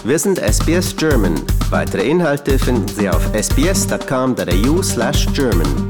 Wir sind SBS German. Weitere Inhalte finden Sie auf sbs.com.au/German.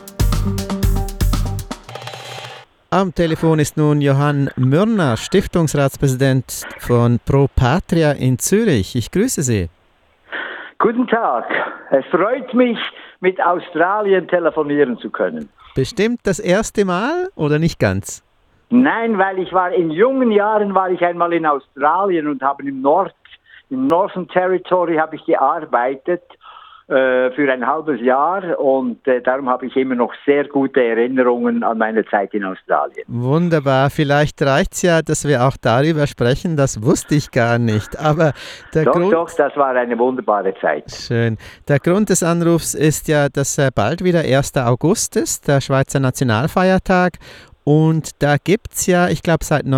Am Telefon ist nun Johann Mürner, Stiftungsratspräsident von Pro Patria in Zürich. Ich grüße Sie. Guten Tag. Es freut mich, mit Australien telefonieren zu können. Bestimmt das erste Mal oder nicht ganz? Nein, weil in jungen Jahren war ich einmal in Australien und habe im Northern Territory habe ich gearbeitet für ein halbes Jahr und darum habe ich immer noch sehr gute Erinnerungen an meine Zeit in Australien. Wunderbar, vielleicht reicht es ja, dass wir auch darüber sprechen, das wusste ich gar nicht. Aber Doch, das war eine wunderbare Zeit. Schön. Der Grund des Anrufs ist ja, dass bald wieder 1. August ist, der Schweizer Nationalfeiertag. Und da gibt es ja, ich glaube seit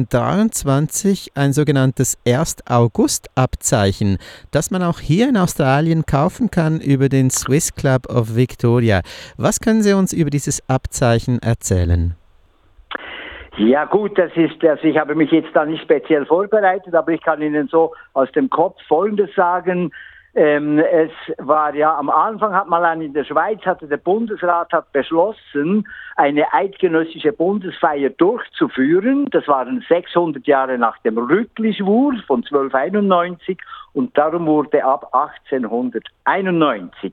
1923, ein sogenanntes 1. August-Abzeichen, das man auch hier in Australien kaufen kann über den Swiss Club of Victoria. Was können Sie uns über dieses Abzeichen erzählen? Ja gut, ich habe mich jetzt da nicht speziell vorbereitet, aber ich kann Ihnen so aus dem Kopf Folgendes sagen. Es war ja am Anfang in der Schweiz der Bundesrat beschlossen, eine eidgenössische Bundesfeier durchzuführen. Das waren 600 Jahre nach dem Rüttli-Schwur von 1291 und darum wurde ab 1891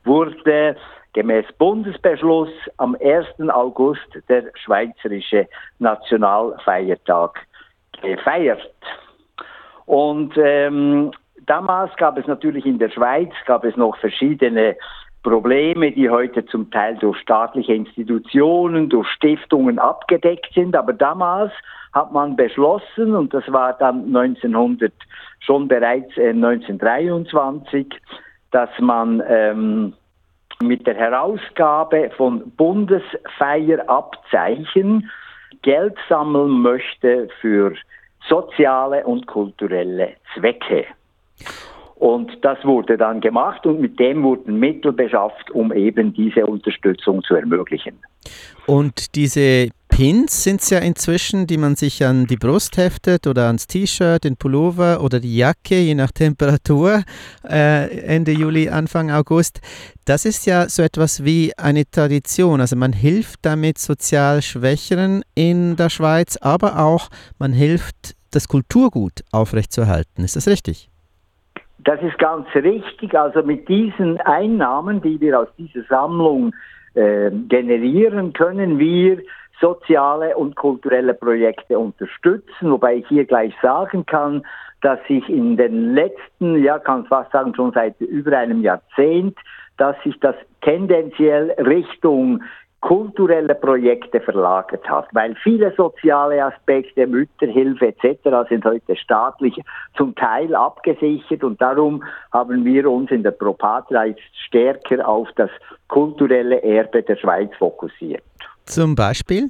gemäß Bundesbeschluss am 1. August der Schweizerische Nationalfeiertag gefeiert. Und damals gab es natürlich in der Schweiz noch verschiedene Probleme, die heute zum Teil durch staatliche Institutionen, durch Stiftungen abgedeckt sind. Aber damals hat man beschlossen, und das war dann bereits 1923, dass man mit der Herausgabe von Bundesfeierabzeichen Geld sammeln möchte für soziale und kulturelle Zwecke. Und das wurde dann gemacht und mit dem wurden Mittel beschafft, um eben diese Unterstützung zu ermöglichen. Und diese Pins sind es ja inzwischen, die man sich an die Brust heftet oder ans T-Shirt, den Pullover oder die Jacke, je nach Temperatur, Ende Juli, Anfang August. Das ist ja so etwas wie eine Tradition. Also man hilft damit sozial Schwächeren in der Schweiz, aber auch man hilft, das Kulturgut aufrechtzuerhalten. Ist das richtig? Das ist ganz richtig. Also mit diesen Einnahmen, die wir aus dieser Sammlung generieren, können wir soziale und kulturelle Projekte unterstützen. Wobei ich hier gleich sagen kann, dass sich in den letzten, kann fast sagen schon seit über einem Jahrzehnt, dass sich das tendenziell Richtung kulturelle Projekte verlagert hat, weil viele soziale Aspekte, Mütterhilfe etc. sind heute staatlich zum Teil abgesichert und darum haben wir uns in der Pro Patria stärker auf das kulturelle Erbe der Schweiz fokussiert. Zum Beispiel?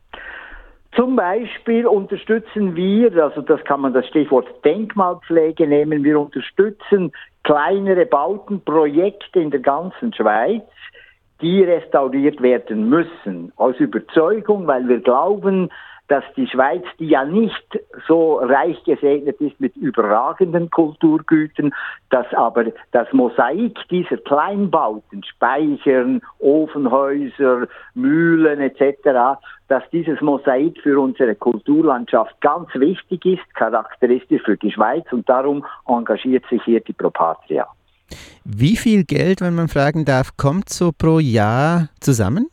Zum Beispiel unterstützen wir, also das kann man das Stichwort Denkmalpflege nehmen, wir unterstützen kleinere Bautenprojekte in der ganzen Schweiz, die restauriert werden müssen. Aus Überzeugung, weil wir glauben, dass die Schweiz, die ja nicht so reich gesegnet ist mit überragenden Kulturgütern, dass aber das Mosaik dieser Kleinbauten, Speichern, Ofenhäuser, Mühlen etc., dass dieses Mosaik für unsere Kulturlandschaft ganz wichtig ist, charakteristisch für die Schweiz und darum engagiert sich hier die Pro Patria. Wie viel Geld, wenn man fragen darf, kommt so pro Jahr zusammen?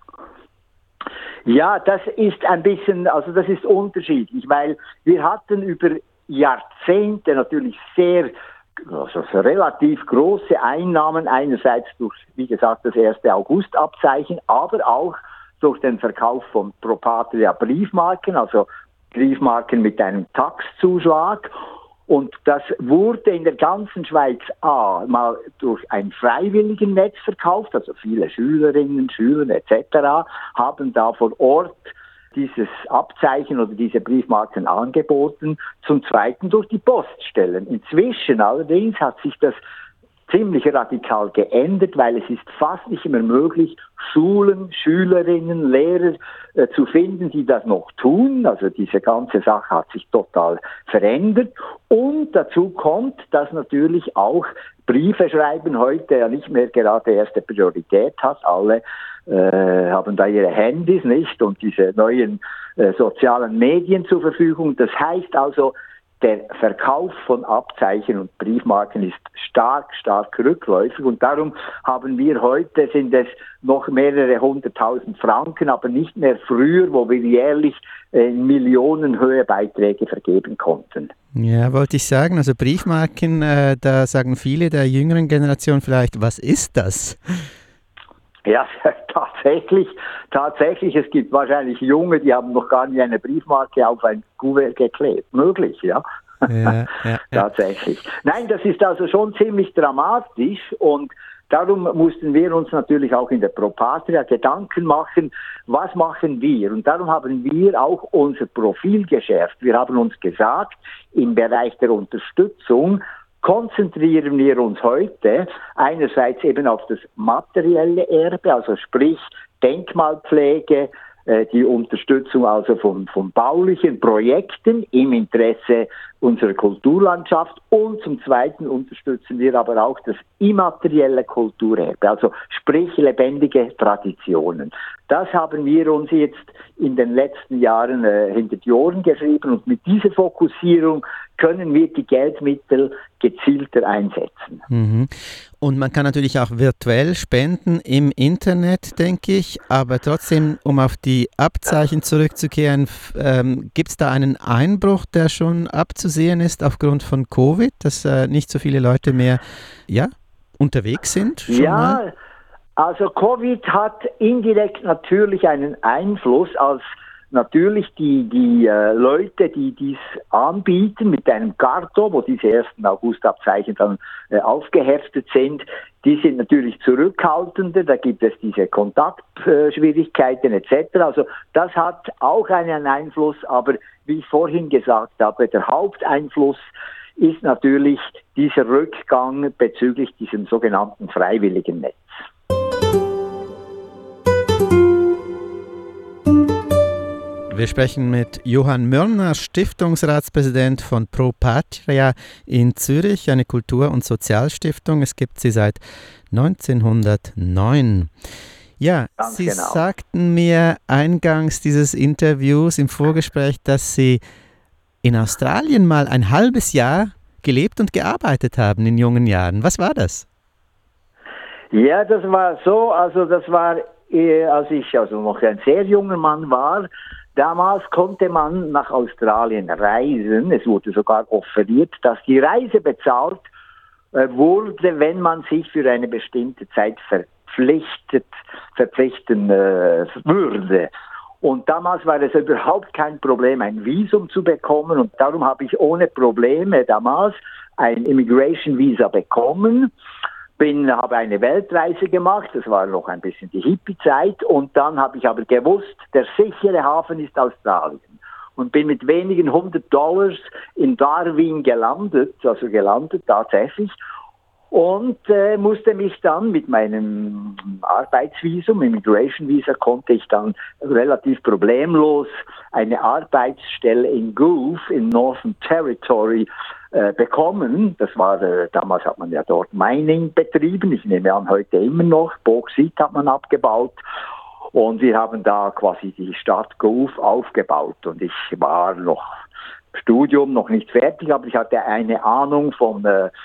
Ja, das ist das ist unterschiedlich, weil wir hatten über Jahrzehnte natürlich relativ große Einnahmen, einerseits durch, wie gesagt, das 1. August-Abzeichen, aber auch durch den Verkauf von Pro Patria Briefmarken, also Briefmarken mit einem Taxzuschlag. Und das wurde in der ganzen Schweiz mal durch ein Freiwilligennetz verkauft, also viele Schülerinnen, Schüler etc. haben da vor Ort dieses Abzeichen oder diese Briefmarken angeboten, zum Zweiten durch die Poststellen. Inzwischen allerdings hat sich das ziemlich radikal geändert, weil es ist fast nicht mehr möglich, Schulen, Schülerinnen, Lehrer zu finden, die das noch tun. Also diese ganze Sache hat sich total verändert. Und dazu kommt, dass natürlich auch Briefe schreiben heute ja nicht mehr gerade erste Priorität hat. Alle haben da ihre Handys, nicht? Und diese neuen sozialen Medien zur Verfügung. Das heißt also, der Verkauf von Abzeichen und Briefmarken ist stark rückläufig und darum haben wir heute, sind es noch mehrere 100.000 Franken, aber nicht mehr früher, wo wir jährlich in Millionenhöhe Beiträge vergeben konnten. Ja, wollte ich sagen, also Briefmarken, da sagen viele der jüngeren Generation vielleicht, was ist das? Ja, tatsächlich, es gibt wahrscheinlich Junge, die haben noch gar nie eine Briefmarke auf ein Kuvert geklebt. Möglich, ja. Ja. Tatsächlich. Nein, das ist also schon ziemlich dramatisch und darum mussten wir uns natürlich auch in der Pro Patria Gedanken machen, was machen wir? Und darum haben wir auch unser Profil geschärft. Wir haben uns gesagt, im Bereich der Unterstützung konzentrieren wir uns heute einerseits eben auf das materielle Erbe, also sprich Denkmalpflege, die Unterstützung also von baulichen Projekten im Interesse unserer Kulturlandschaft und zum Zweiten unterstützen wir aber auch das immaterielle Kulturerbe, also sprich lebendige Traditionen. Das haben wir uns jetzt in den letzten Jahren hinter die Ohren geschrieben und mit dieser Fokussierung können wir die Geldmittel gezielter einsetzen. Mhm. Und man kann natürlich auch virtuell spenden im Internet, denke ich, aber trotzdem, um auf die Abzeichen zurückzukehren, gibt es da einen Einbruch, der schon abzusehen ist aufgrund von Covid, dass nicht so viele Leute mehr unterwegs sind? Schon mal? Also Covid hat indirekt natürlich einen Einfluss, als natürlich die Leute, die dies anbieten mit einem Karton, wo diese ersten Augustabzeichen dann aufgeheftet sind, die sind natürlich zurückhaltender, da gibt es diese Kontaktschwierigkeiten etc. Also das hat auch einen Einfluss, aber wie ich vorhin gesagt habe, der Haupteinfluss ist natürlich dieser Rückgang bezüglich diesem sogenannten freiwilligen Netz. Wir sprechen mit Johann Mörner, Stiftungsratspräsident von Pro Patria in Zürich, eine Kultur- und Sozialstiftung. Es gibt sie seit 1909. Ja, Ganz Sie genau. sagten mir eingangs dieses Interviews im Vorgespräch, dass Sie in Australien mal ein halbes Jahr gelebt und gearbeitet haben in jungen Jahren. Was war das? Ja, das war so, also das war, als ich also noch ein sehr junger Mann war. Damals konnte man nach Australien reisen. Es wurde sogar offeriert, dass die Reise bezahlt wurde, wenn man sich für eine bestimmte Zeit verpflichten würde. Und damals war es überhaupt kein Problem, ein Visum zu bekommen. Und darum habe ich ohne Probleme damals ein Immigration Visa bekommen. Habe eine Weltreise gemacht, das war noch ein bisschen die Hippie-Zeit und dann habe ich aber gewusst, der sichere Hafen ist Australien und bin mit wenigen $100 in Darwin gelandet tatsächlich und musste mich dann mit meinem Arbeitsvisum, Immigration Visa, konnte ich dann relativ problemlos eine Arbeitsstelle in Goove in Northern Territory bekommen. Das war, damals hat man ja dort Mining betrieben, ich nehme an heute immer noch, Bauxit hat man abgebaut und wir haben da quasi die Stadt Goove aufgebaut und ich war noch im Studium noch nicht fertig, aber ich hatte eine Ahnung von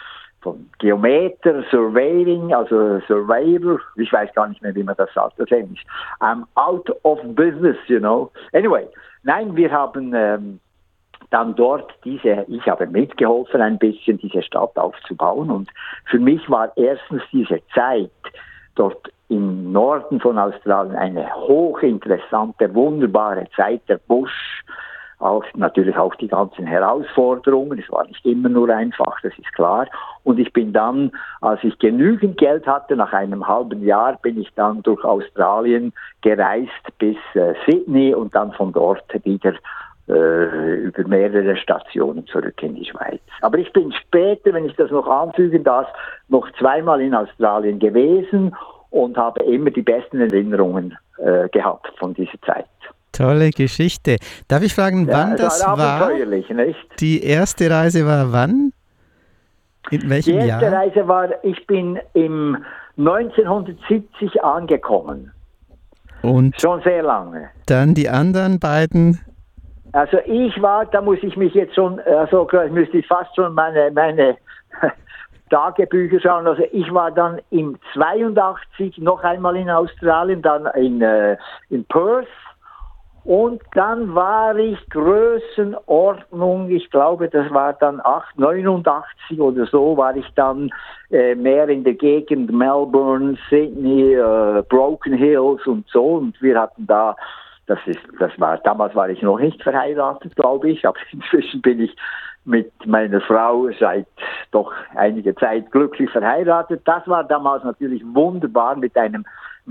Geometer, Surveying, also Surveyor, ich weiß gar nicht mehr, wie man das sagt, auf Englisch. I'm out of business, you know. Anyway, nein, wir haben dann dort ich habe mitgeholfen, ein bisschen diese Stadt aufzubauen und für mich war erstens diese Zeit dort im Norden von Australien eine hochinteressante, wunderbare Zeit, der Busch, natürlich auch die ganzen Herausforderungen, es war nicht immer nur einfach, das ist klar. Und ich bin dann, als ich genügend Geld hatte, nach einem halben Jahr bin ich dann durch Australien gereist bis Sydney und dann von dort wieder über mehrere Stationen zurück in die Schweiz. Aber ich bin später, wenn ich das noch anfügen darf, noch zweimal in Australien gewesen und habe immer die besten Erinnerungen gehabt von dieser Zeit. Tolle Geschichte. Darf ich fragen, wann das war? Abenteuerlich, nicht? Die erste Reise war wann? In welchem Jahr? Die erste Reise war, ich bin im 1970 angekommen. Und schon sehr lange. Dann die anderen beiden? Also ich war, da muss ich mich jetzt schon, ich müsste fast schon meine Tagebücher schauen. Also ich war dann im 82 noch einmal in Australien, dann in Perth. Und dann war ich Größenordnung, ich glaube, das war dann 89 oder so, war ich dann mehr in der Gegend Melbourne, Sydney, Broken Hills und so. Und wir hatten da, damals war ich noch nicht verheiratet, glaube ich, aber inzwischen bin ich mit meiner Frau seit doch einiger Zeit glücklich verheiratet. Das war damals natürlich wunderbar mit einem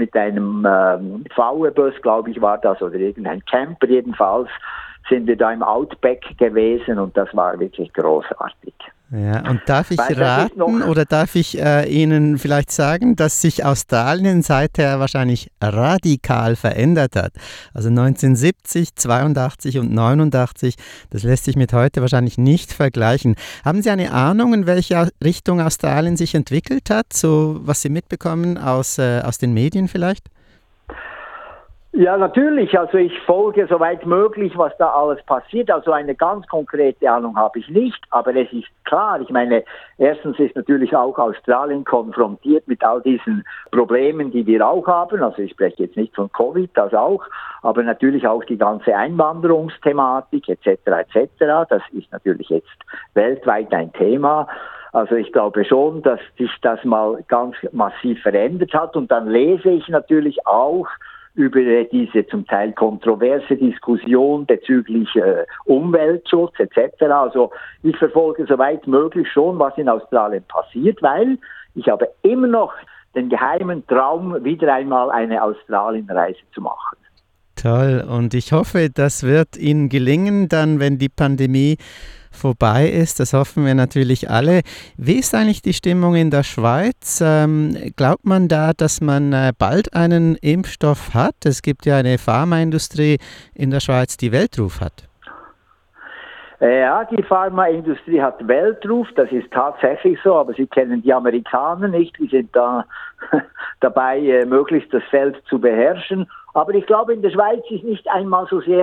VW-Bus, glaube ich, war das, oder irgendein Camper jedenfalls, sind wir da im Outback gewesen und das war wirklich großartig. Ja, und darf ich raten oder darf ich Ihnen vielleicht sagen, dass sich Australien seither wahrscheinlich radikal verändert hat? Also 1970, 82 und 89, das lässt sich mit heute wahrscheinlich nicht vergleichen. Haben Sie eine Ahnung, in welche Richtung Australien sich entwickelt hat, so was Sie mitbekommen aus den Medien vielleicht? Ja, natürlich. Also ich folge soweit möglich, was da alles passiert. Also eine ganz konkrete Ahnung habe ich nicht. Aber es ist klar, ich meine, erstens ist natürlich auch Australien konfrontiert mit all diesen Problemen, die wir auch haben. Also ich spreche jetzt nicht von Covid, das auch, aber natürlich auch die ganze Einwanderungsthematik etc. etc. Das ist natürlich jetzt weltweit ein Thema. Also ich glaube schon, dass sich das mal ganz massiv verändert hat. Und dann lese ich natürlich auch über diese zum Teil kontroverse Diskussion bezüglich Umweltschutz etc. Also ich verfolge soweit möglich schon, was in Australien passiert, weil ich habe immer noch den geheimen Traum, wieder einmal eine Australienreise zu machen. Toll, und ich hoffe, das wird Ihnen gelingen, dann, wenn die Pandemie vorbei ist. Das hoffen wir natürlich alle. Wie ist eigentlich die Stimmung in der Schweiz? Glaubt man da, dass man bald einen Impfstoff hat? Es gibt ja eine Pharmaindustrie in der Schweiz, die Weltruf hat. Ja, die Pharmaindustrie hat Weltruf, das ist tatsächlich so, aber Sie kennen die Amerikaner nicht, die sind da dabei, möglichst das Feld zu beherrschen. Aber ich glaube, in der Schweiz ist nicht einmal so sehr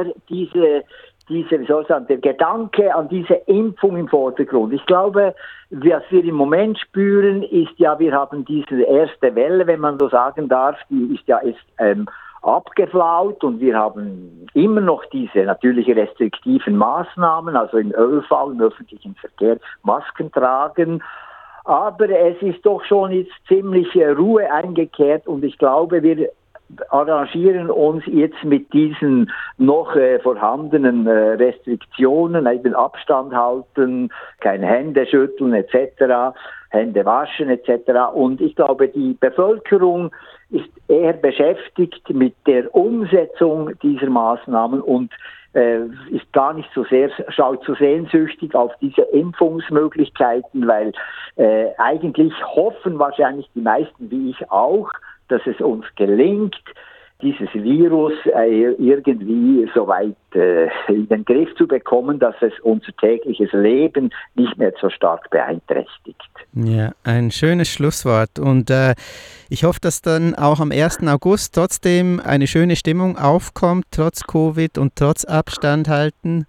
der Gedanke an diese Impfung im Vordergrund. Ich glaube, was wir im Moment spüren, ist ja, wir haben diese erste Welle, wenn man so sagen darf, die ist ja abgeflaut und wir haben immer noch diese natürlich restriktiven Maßnahmen, also im ÖV, im öffentlichen Verkehr, Masken tragen. Aber es ist doch schon jetzt ziemlich Ruhe eingekehrt und ich glaube, wir arrangieren uns jetzt mit diesen noch vorhandenen Restriktionen, eben Abstand halten, kein Hände schütteln etc., Hände waschen etc. Und ich glaube, die Bevölkerung ist eher beschäftigt mit der Umsetzung dieser Maßnahmen und ist gar nicht so sehr, schaut so sehnsüchtig auf diese Impfungsmöglichkeiten, weil eigentlich hoffen wahrscheinlich die meisten, wie ich auch, dass es uns gelingt, dieses Virus irgendwie so weit in den Griff zu bekommen, dass es unser tägliches Leben nicht mehr so stark beeinträchtigt. Ja, ein schönes Schlusswort. Und ich hoffe, dass dann auch am 1. August trotzdem eine schöne Stimmung aufkommt, trotz Covid und trotz Abstand halten.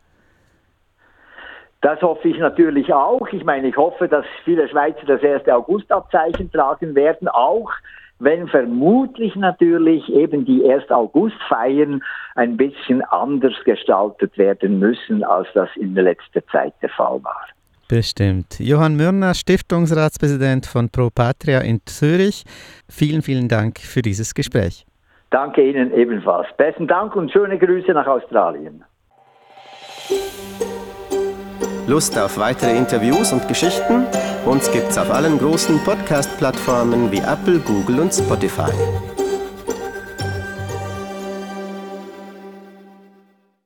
Das hoffe ich natürlich auch. Ich meine, ich hoffe, dass viele Schweizer das 1. August-Abzeichen tragen werden, auch wenn vermutlich natürlich eben die 1. August-Feiern ein bisschen anders gestaltet werden müssen, als das in der letzten Zeit der Fall war. Bestimmt. Johann Mürner, Stiftungsratspräsident von Pro Patria in Zürich. Vielen, vielen Dank für dieses Gespräch. Danke Ihnen ebenfalls. Besten Dank und schöne Grüße nach Australien. Lust auf weitere Interviews und Geschichten? Uns gibt's auf allen großen Podcast-Plattformen wie Apple, Google und Spotify.